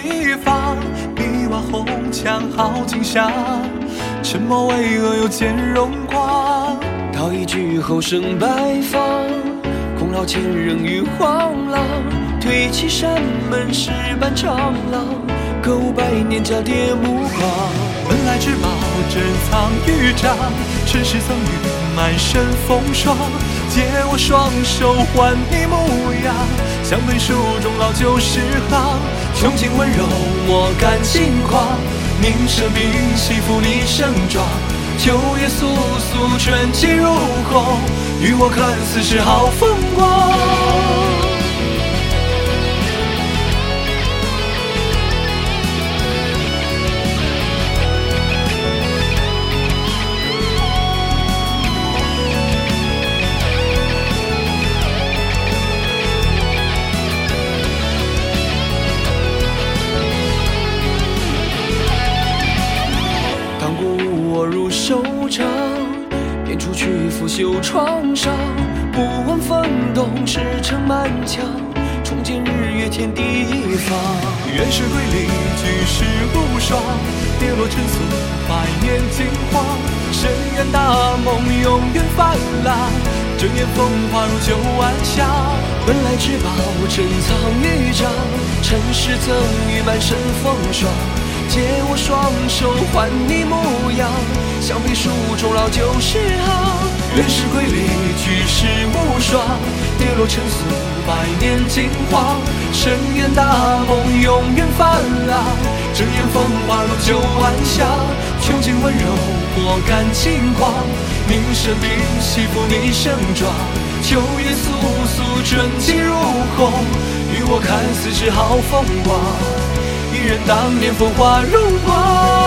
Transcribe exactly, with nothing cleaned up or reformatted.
一方，碧瓦红墙好景象，沉默巍峨又见荣光。 道一句后生白发，空劳前人于黄廊。推起山门石板长廊，歌舞百年交叠目光。 本来之宝珍藏于掌，尘世赠予满身风霜。借我双手换你模样，相对书中老旧诗行。穷尽温柔莫敢轻狂，凝神屏息负你盛装。秋月簌簌春季如虹，与我看似是好风光。收场，便出去拂袖创伤，不问风动，驰骋满墙，重见日月天地一方。 原是瑰丽，举世无双，跌落尘俗，百年惊慌。深渊大梦，永远泛滥，睁眼风华如旧晚霞。 本来之宝珍藏于掌，尘世赠予满身风霜。借我双手换你模样，相比书中老旧诗行。 原是瑰丽，举世无双，跌落尘俗，百年惊慌。深渊大梦，永远泛滥，睁眼风华如旧晚霞。穷尽温柔莫敢轻狂，凝神屏息负你盛装。秋月簌簌春季如虹，与我看似是好风光。一人当年风华如画。